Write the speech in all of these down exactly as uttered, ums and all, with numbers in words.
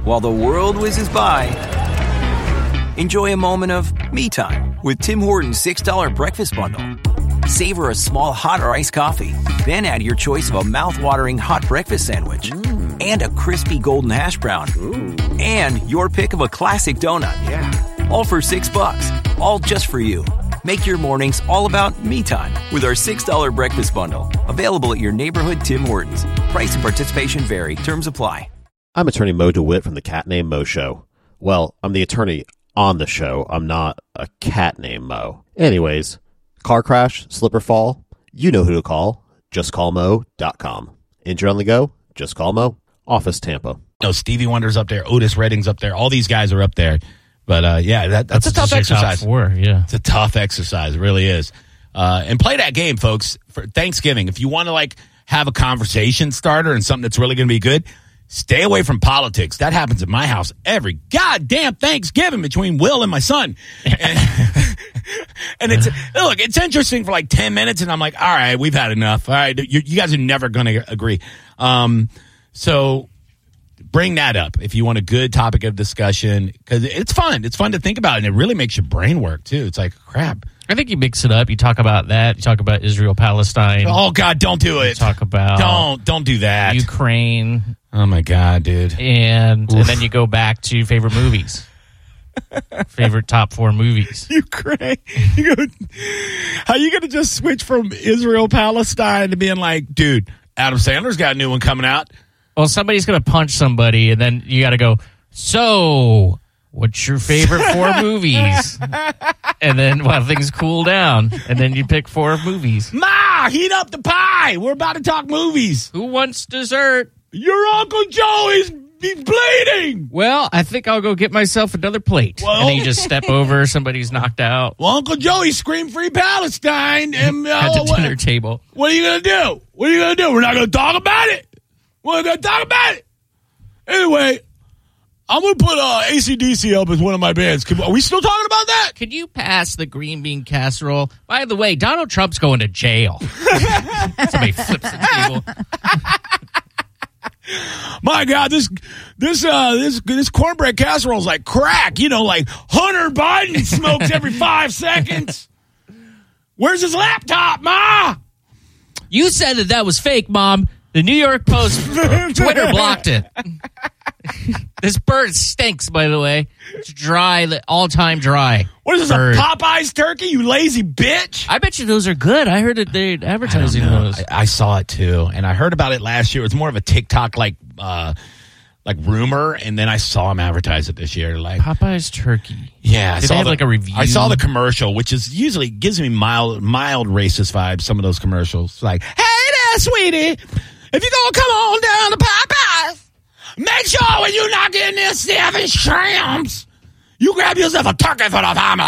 while the world whizzes by, enjoy a moment of me time with Tim Hortons six dollar breakfast bundle. Savor a small hot or iced coffee, then add your choice of a mouth-watering hot breakfast sandwich mm. and a crispy golden hash brown. Ooh. And your pick of a classic donut. Yeah. All for six bucks, all just for you. Make your mornings all about me time with our six dollar breakfast bundle. Available at your neighborhood Tim Hortons. Price and participation vary. Terms apply. I'm attorney Mo DeWitt from the Cat Named Mo Show. Well, I'm the attorney on the show. I'm not a cat named Mo. Anyways, car crash, slip or fall, you know who to call. just call mo dot com. Injured on the go? Just call Mo. Office Tampa. No, Stevie Wonder's up there. Otis Redding's up there. All these guys are up there. But, uh, yeah, that, that's, that's a tough exercise. Top four, yeah. It's a tough exercise. It really is. Uh, and play that game, folks, for Thanksgiving. If you want to, like, have a conversation starter and something that's really going to be good, stay away from politics. That happens at my house every goddamn Thanksgiving between Will and my son. And, and it's, look, it's interesting for like ten minutes, and I'm like, all right, we've had enough. All right, you, you guys are never going to agree. Um, so bring that up if you want a good topic of discussion, because it's fun. It's fun to think about, and it really makes your brain work, too. It's like, crap. I think you mix it up. You talk about that. You talk about Israel, Palestine. Oh, God, don't do it. You talk about... Don't, don't do that. Ukraine. Oh, my God, dude. And and then you go back to favorite movies. Favorite top four movies. Ukraine. You go, how you going to just switch from Israel, Palestine to being like, dude, Adam Sandler's got a new one coming out. Well, somebody's going to punch somebody, and then you got to go, so, what's your favorite four movies? And then while things cool down, and then you pick four movies. Ma, heat up the pie. We're about to talk movies. Who wants dessert? Your Uncle Joey's bleeding. Well, I think I'll go get myself another plate. Well, and then you just step over, somebody's knocked out. Well, Uncle Joey screamed free Palestine. And, uh, at the what, dinner table. What are you going to do? What are you going to do? We're not going to talk about it. We're going to talk about it. Anyway, I'm going to put uh, A C D C up as one of my bands. Can, are we still talking about that? Could you pass the green bean casserole? By the way, Donald Trump's going to jail. Somebody flips the table. My God, this this uh this this cornbread casserole is like crack. You know, like Hunter Biden smokes every five seconds. Where's his laptop, Ma? You said that that was fake, Mom. The New York Post Twitter blocked it. This bird stinks, by the way. It's dry, all-time dry. What is this, bird. A Popeye's turkey, you lazy bitch? I bet you those are good. I heard that they're advertising those. I, I saw it, too, and I heard about it last year. It was more of a TikTok, like, uh, like rumor, and then I saw them advertise it this year. Like Popeye's turkey. Yeah. I Did saw they have, the, like, a review? I saw the commercial, which is usually gives me mild, mild racist vibes, some of those commercials. Like, hey there, sweetie. If you're going to come on down to Popeyes, make sure when you're not getting this seven shrimps, you grab yourself a turkey for the family.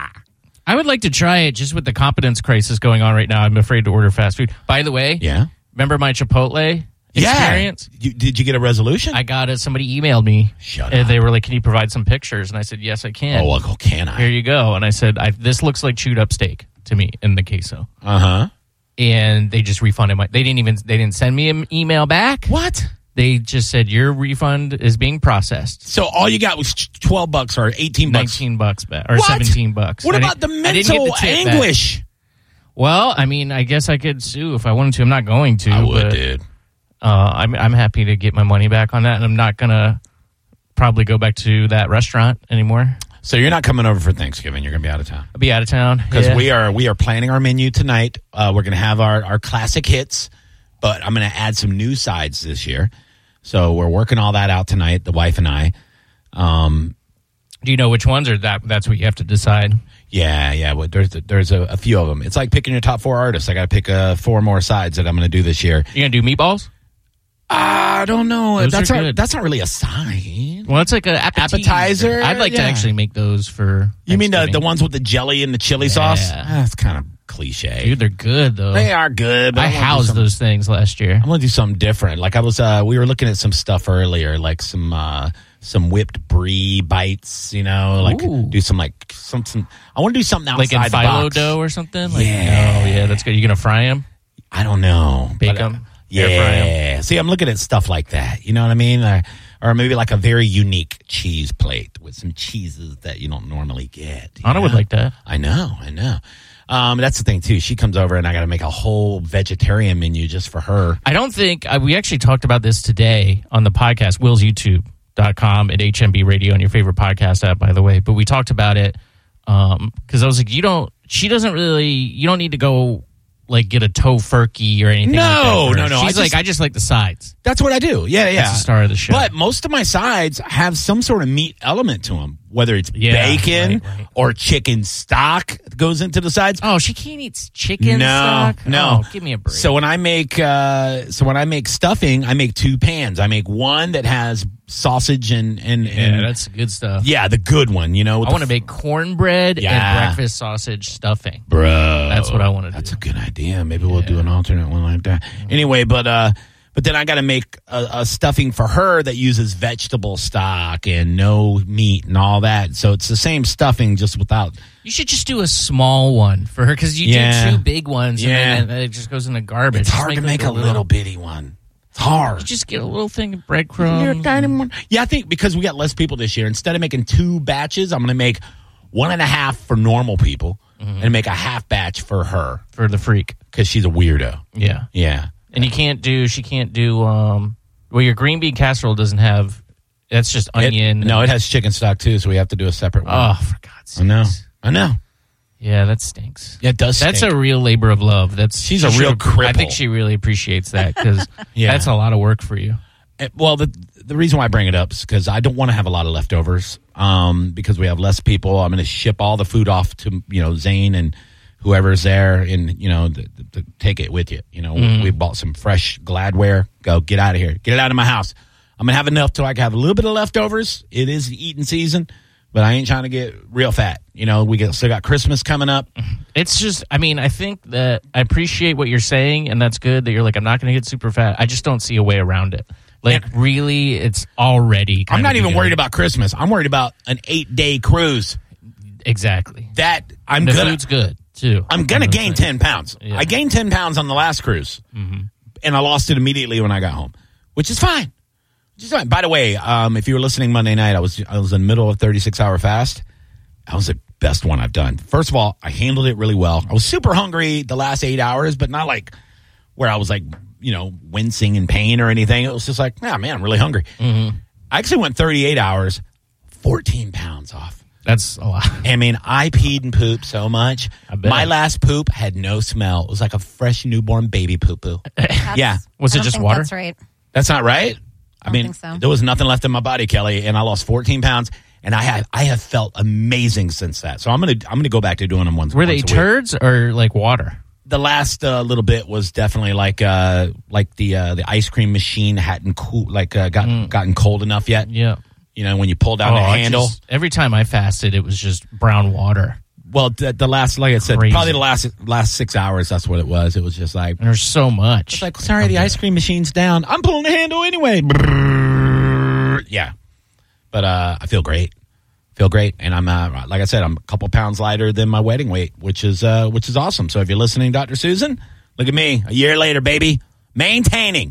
I would like to try it just with the competence crisis going on right now. I'm afraid to order fast food. By the way, yeah. Remember my Chipotle experience? Yeah. You, did you get a resolution? I got it. Somebody emailed me. Shut and up. They were like, can you provide some pictures? And I said, yes, I can. Oh, well, can I? Here you go. And I said, I, this looks like chewed up steak to me in the queso. Uh-huh. And they just refunded my. They didn't even. They didn't send me an email back. What? They just said your refund is being processed. So all you got was twelve bucks or eighteen bucks, nineteen bucks back or what? seventeen bucks. What I about the mental the anguish? Back. Well, I mean, I guess I could sue if I wanted to. I'm not going to. I would, but, dude. Uh, I'm I'm happy to get my money back on that, and I'm not gonna probably go back to that restaurant anymore. So you're not coming over for Thanksgiving. You're going to be out of town. I'll be out of town. Because yeah. we are we are planning our menu tonight. Uh, we're going to have our, our classic hits, but I'm going to add some new sides this year. So we're working all that out tonight, the wife and I. Um, Do you know which ones, or that that's what you have to decide? Yeah, yeah. Well, there's there's a, a few of them. It's like picking your top four artists. I got to pick uh, four more sides that I'm going to do this year. You going to do meatballs? I don't know. Those that's are not, good. That's not really a sign. Well, it's like an appetizer. Appetizer? I'd like Yeah. to actually make those for You mean the, Thanksgiving. the ones with the jelly and the chili Yeah. sauce? Ah, that's kind of cliche. Dude, they're good, though. They are good. But I I wanna do housed something- those things last year. I want to do something different. Like I was, uh, we were looking at some stuff earlier, like some uh, some whipped brie bites. You know, like Ooh. do some like some. some I want to do something Like outside in the phyllo box. dough or something? Like, Yeah. Oh, yeah, that's good. You going to fry them? I don't know. Bake But, uh, them? Air fry 'em? Yeah. See, I'm looking at stuff like that. You know what I mean? I, or maybe like a very unique cheese plate with some cheeses that you don't normally get. Anna would like that. I know, I know. Um, that's the thing too. She comes over and I got to make a whole vegetarian menu just for her. I don't think uh, we actually talked about this today on the podcast, Will's YouTube dot com and H M B Radio on your favorite podcast app, by the way. But we talked about it um, because I was like, you don't. She doesn't really. You don't need to go like get a tofurkey or anything. No, like that for no, her. no. She's I like, just, I just like the sides. That's what I do. Yeah, yeah. That's the star of the show. But most of my sides have some sort of meat element to them, whether it's Yeah, bacon right, right. or chicken stock that goes into the sides. Oh, she can't eat chicken No, stock? no. Oh, give me a break. So when I make, uh, so when I make stuffing, I make two pans. I make one that has sausage and and, yeah, and that's good stuff. yeah, the good one. You know, I want to make cornbread Yeah. and breakfast sausage stuffing. bro. That's what I want to do. That's a good idea. Maybe we'll do an alternate one like that. Anyway, but uh, but then I got to make a, a stuffing for her that uses vegetable stock and no meat and all that. So it's the same stuffing, just without. You should just do a small one for her because you Yeah. do two big ones Yeah. and then it just goes in the garbage. It's Just hard to like make a little bitty one. It's hard. You just get a little thing of breadcrumbs. Yeah, I think because we got less people this year, instead of making two batches, I'm going to make one and a half for normal people and make a half batch for her For the freak. because she's a weirdo. Yeah. Yeah. And you can't do, she can't do, um, well, your green bean casserole doesn't have, that's just It- onion. no, it has chicken stock too, so we have to do a separate one. Oh, for God's sake. I know. I know. Yeah, that stinks. Yeah, it does That's stink. a real labor of love. That's She's she a real should- I cripple. think she really appreciates that because Yeah. that's a lot of work for you. Uh, Well, the the reason why I bring it up is because I don't want to have a lot of leftovers. Um, because we have less people, I'm going to ship all the food off to you know Zane and whoever's there, and you know, the, the, the, take it with you. You know, Mm-hmm. we bought some fresh Gladware. Go get out of here. Get it out of my house. I'm gonna have enough till I can have a little bit of leftovers. It is eating season, but I ain't trying to get real fat. You know, we get, still got Christmas coming up. It's just, I mean, I think that I appreciate what you're saying, and that's good that you're like, I'm not going to get super fat. I just don't see a way around it. Like, really, it's already. I'm kind not of even beginning. worried about Christmas. I'm worried about an eight day cruise. Exactly. That I'm The gonna food's good too. I'm gonna You know gain what I'm saying? ten pounds. Yeah. I gained ten pounds on the last cruise, mm-hmm. and I lost it immediately when I got home, which is fine. Which is fine. By the way, um, if you were listening Monday night, I was I was in the middle of a thirty-six hour fast. That was the best one I've done. First of all, I handled it really well. I was super hungry the last eight hours, but not like where I was like, you know, wincing in pain or anything. It was just like, ah, man, I'm really hungry. Mm-hmm. I actually went thirty-eight hours, fourteen pounds off. That's a lot. I mean, I peed and pooped so much. I bet. My last poop had no smell. It was like a fresh newborn baby poo-poo. Yeah. Was I it don't just think water? That's right. That's not right? I don't mean, think so. there was nothing left in my body, Kelly, and I lost fourteen pounds, and I have I have felt amazing since that. So I'm gonna I'm gonna go back to doing them once. Were they once a week. turds or like water? The last uh, little bit was definitely like uh, like the uh, the ice cream machine hadn't cool like uh, got gotten cold enough yet. Yeah. You know, when you pull down Oh, the I handle. just- every time I fasted, it was just brown water. Well, the, the last, like I said, Crazy. probably the last last six hours. That's what it was. It was just like. And there's so much. It's like, sorry, the ice cream machine's down. I'm pulling the handle anyway. Brrr. Yeah. But uh, I feel great. Feel great. And I'm, uh, like I said, I'm a couple pounds lighter than my wedding weight, which is uh, which is awesome. So if you're listening, Doctor Susan, look at me. A year later, baby. Maintaining.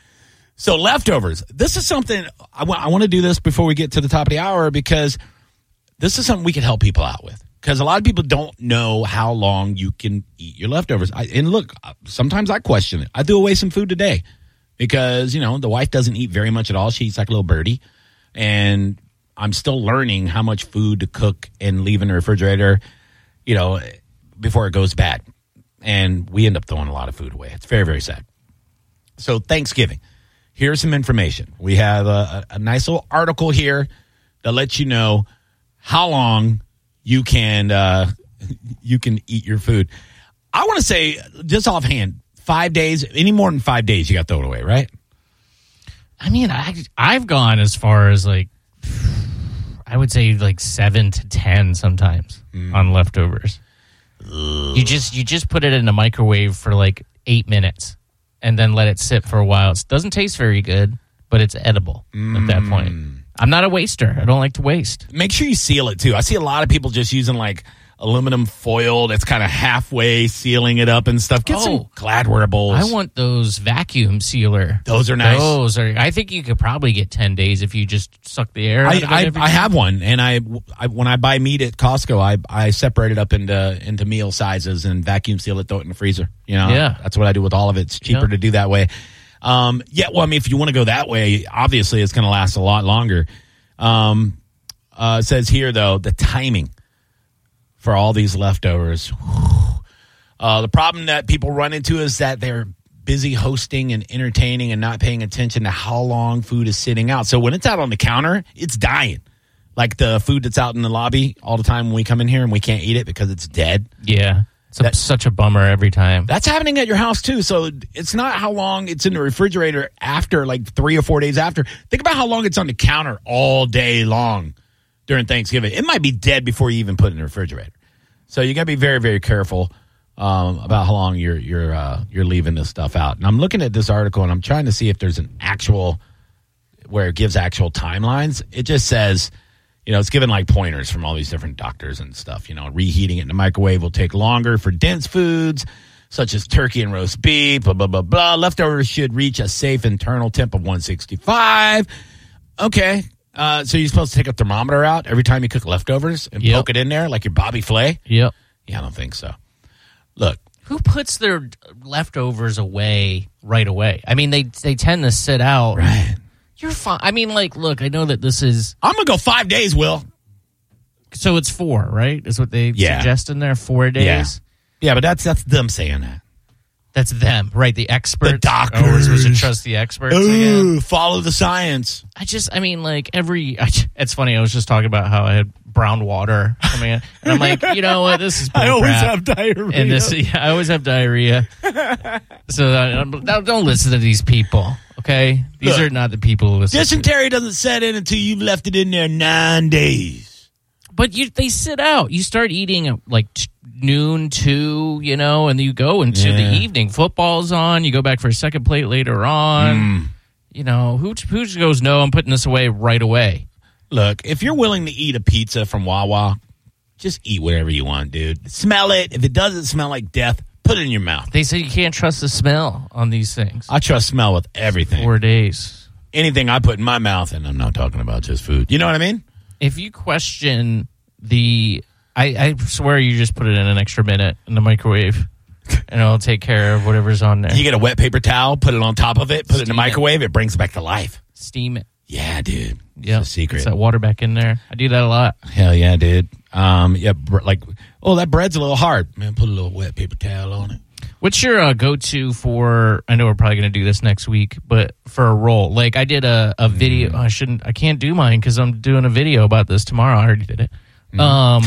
So leftovers. This is something, I want, I want to do this before we get to the top of the hour because this is something we can help people out with. Because a lot of people don't know how long you can eat your leftovers. I, and look, sometimes I question it. I threw away some food today because, you know, the wife doesn't eat very much at all. She eats like a little birdie. And I'm still learning how much food to cook and leave in the refrigerator, you know, before it goes bad. And we end up throwing a lot of food away. It's very, very sad. So Thanksgiving. Here's some information. We have a, a, a nice little article here that lets you know how long you can uh, you can eat your food. I want to say, just offhand, five days, any more than five days, you got to throw it away, right? I mean, I, I've gone as far as like, I would say like seven to ten sometimes Mm. on leftovers. You just you just put it in a microwave for like eight minutes and then let it sit for a while. It doesn't taste very good, but it's edible at that point. I'm not a waster. I don't like to waste. Make sure you seal it, too. I see a lot of people just using, like, aluminum foil that's kind of halfway sealing it up and stuff. Get Oh. some Gladware bowls. I want those vacuum sealer. Those are nice. Those are. I think you could probably get ten days if you just suck the air out I, of it I, every I day. have one, and I, I when I buy meat at Costco, I I separate it up into into meal sizes and vacuum seal it, throw it in the freezer. You know, Yeah. that's what I do with all of it. It's cheaper Yeah. to do that way. Um, yeah, well, I mean, if you want to go that way, obviously it's going to last a lot longer. Um, uh, it says here though, the timing for all these leftovers. Uh, the problem that people run into is that they're busy hosting and entertaining and not paying attention to how long food is sitting out. So when it's out on the counter, it's dying. Like the food that's out in the lobby all the time when we come in here and we can't eat it because it's dead. Yeah, it's a, That- such a bummer every time. That's happening at your house too. So it's not how long it's in the refrigerator after, like three or four days after. Think about how long it's on the counter all day long during Thanksgiving. It might be dead before you even put it in the refrigerator. So you got to be very, very careful um, about how long you're you're uh, you're leaving this stuff out. And I'm looking at this article and I'm trying to see if there's an actual where it gives actual timelines. It just says, you know, it's given like pointers from all these different doctors and stuff. You know, reheating it in the microwave will take longer for dense foods such as turkey and roast beef. Blah blah blah blah. Leftovers should reach a safe internal temp of one sixty-five. Okay. Uh, so you're supposed to take a thermometer out every time you cook leftovers and Yep. poke it in there like your Bobby Flay? Yep. Yeah, I don't think so. Look, Who puts their leftovers away right away? I mean, they they tend to sit out. right. You're fine. I mean, like, look, I know that this is I'm going to go five days, Will. so it's four, right? Is what they Yeah. suggest in there. Four days. Yeah. Yeah, but that's that's them saying that. That's them, right? The experts. The doctors. Oh, we're supposed to trust the experts again. Ooh, follow the science. I just, I mean, like every. I, it's funny. I was just talking about how I had brown water coming in, and I'm like, you know what? This is bull I always crap. have diarrhea. And this, yeah, I always have diarrhea. So uh, now don't listen to these people, okay? These Look, are not the people who listen. to- Dysentery doesn't set in until you've left it in there nine days. But you, they sit out. You start eating at like t- noon, two, you know, and you go into Yeah. the evening. Football's on. You go back for a second plate later on. Mm. You know, who who just goes, no, I'm putting this away right away. Look, if you're willing to eat a pizza from Wawa, just eat whatever you want, dude. Smell it. If it doesn't smell like death, put it in your mouth. They say you can't trust the smell on these things. I trust smell with everything. Four days. Anything I put in my mouth, and I'm not talking about just food. You know what I mean? If you question the, I, I swear you just put it in an extra minute in the microwave, and it'll take care of whatever's on there. You get a wet paper towel, put it on top of it, put it in the Steam it. microwave, it brings it back to life. Steam it. Yeah, dude. Yeah, It's a secret. Gets that water back in there. I do that a lot. Hell yeah, dude. Um, yeah, br- like, oh, that bread's a little hard. Man, put a little wet paper towel on it. What's your uh, go-to for? I know we're probably going to do this next week, but for a roll, like I did a, a video. I shouldn't. I can't do mine because I'm doing a video about this tomorrow. I already did it. Um,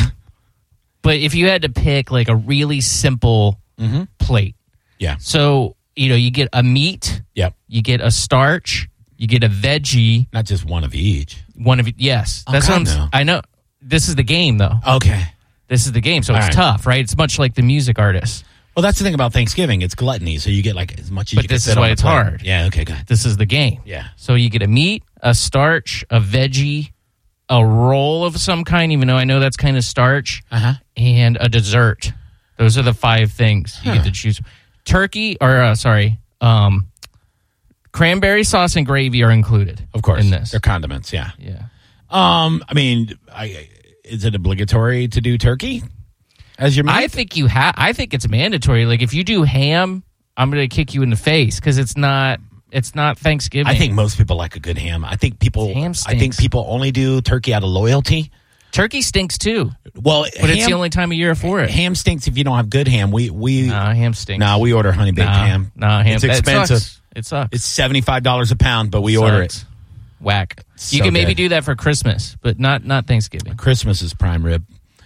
but if you had to pick like a really simple Mm-hmm. plate, Yeah. so you know you get a meat, Yep. you get a starch, you get a veggie. Not just one of each. One of yes, Oh, that's God, what I'm. no. I know. This is the game, though. Okay. This is the game, so All it's right. tough, right? It's much like the music artist. Well, that's the thing about Thanksgiving. It's gluttony, so you get like as much as But you can this fit is on why the it's plate. hard. Yeah, okay, good. This is the game. Yeah. So you get a meat, a starch, a veggie, a roll of some kind, even though I know that's kind of starch, Uh-huh. and a dessert. Those are the five things you get to choose. Turkey, or uh, sorry, um, cranberry sauce and gravy are included. Of course. in this. They're condiments, yeah. Yeah. Um, I mean, I, is it obligatory to do turkey as your meat? I think you have. I think it's mandatory. Like if you do ham, I'm going to kick you in the face because it's not. It's not Thanksgiving. I think most people like a good ham. I think people. Ham I think stinks. people only do turkey out of loyalty. turkey stinks too, Well, but ham, it's the only time of year for it. ham stinks if you don't have good ham. We we Nah, ham stinks. nah, we order honey baked Nah, ham. Nah, ham. It's that expensive. sucks. It sucks. It's seventy five dollars a pound, but we order it. Sucks. Whack. So you can maybe good. do that for Christmas, but not not Thanksgiving. Christmas is prime rib.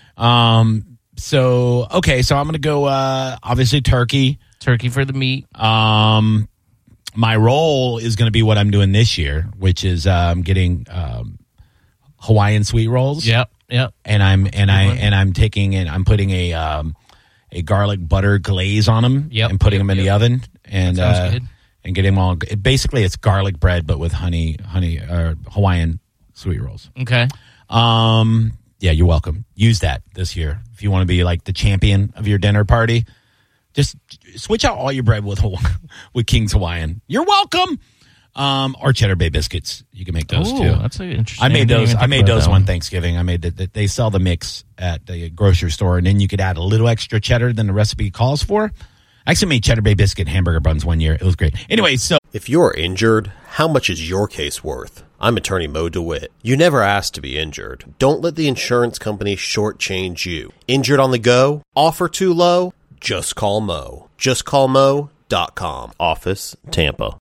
Um. So okay, so I'm gonna go. Uh, obviously turkey. Turkey for the meat. Um, my role is going to be what I'm doing this year, which is um, getting um, Hawaiian sweet rolls. Yep. Yep. and I'm and I one. and I'm taking and I'm putting a um, a garlic butter glaze on them. Yep. and putting Yep, them in yep. the oven and That sounds uh, good. and getting them all. It, basically, it's garlic bread, but with honey honey uh, Hawaiian sweet rolls. Okay. Um, Yeah, you're welcome. Use that this year. If you want to be like the champion of your dinner party, just switch out all your bread with with King's Hawaiian. You're welcome. Um, or Cheddar Bay biscuits. You can make those Ooh, too. That's interesting. I made didn't those. even I think made about those that one Thanksgiving. I made that. They sell the mix at the grocery store, and then you could add a little extra cheddar than the recipe calls for. I actually made Cheddar Bay biscuit hamburger buns one year. It was great. Anyway, so If you're injured, how much is your case worth? I'm attorney Mo DeWitt. You never asked to be injured. Don't let the insurance company shortchange you. Injured on the go? Offer too low? Just call Mo. just call mo dot com. Office, Tampa.